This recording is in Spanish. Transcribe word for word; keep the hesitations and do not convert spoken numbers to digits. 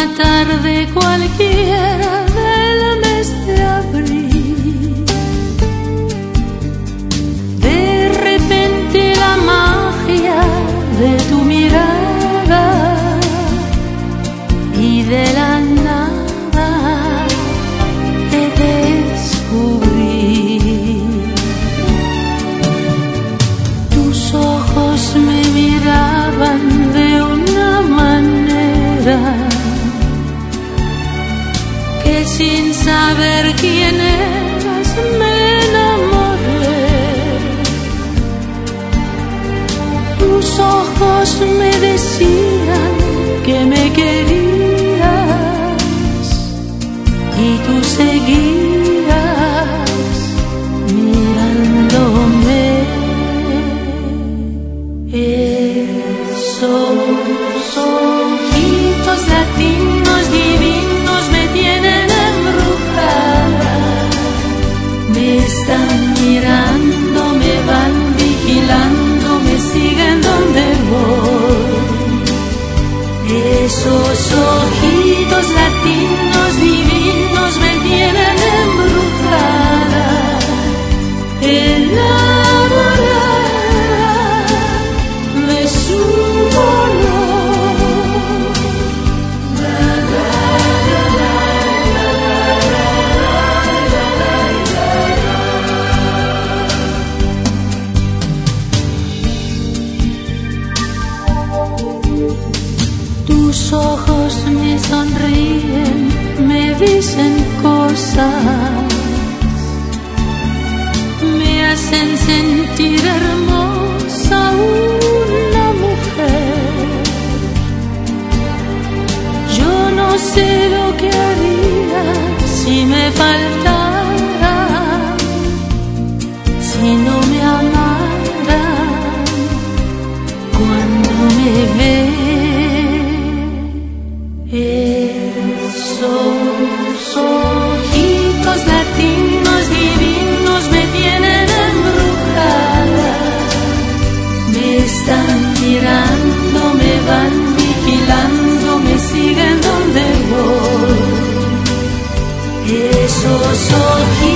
tarde cualquiera del mes de abril, de repente la magia de tu mirada y de la nada te descubrí. Tus ojos me miraban de una manera que sin saber quién eras me enamoré. Tus ojos me decían que me querías y tú seguías mirándome. Esos ojitos latinos divinos me tienen embrujada, me están mirando, me van vigilando, me siguen donde voy. Esos ojitos latinos divinos me tienen embrujada, enamorada de su color. La, la, la, la, la, la, la, la, la. Tus ojos me sonríen, me dicen cosas, me hacen sentir hermosa una mujer. Yo no sé lo que haría si me faltara, si no me amara cuando me ve. Esos ojitos latinos divinos me tienen embrujada, me están mirando, me van vigilando, me siguen donde voy. Esos ojitos